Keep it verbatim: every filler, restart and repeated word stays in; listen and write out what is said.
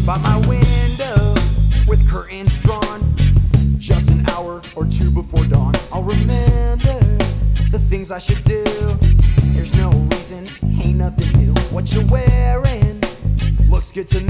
by my window with curtains drawn, just an hour or two before dawn. I'll remember the things I should do. There's no reason, ain't nothing new. What you're wearing looks good to me.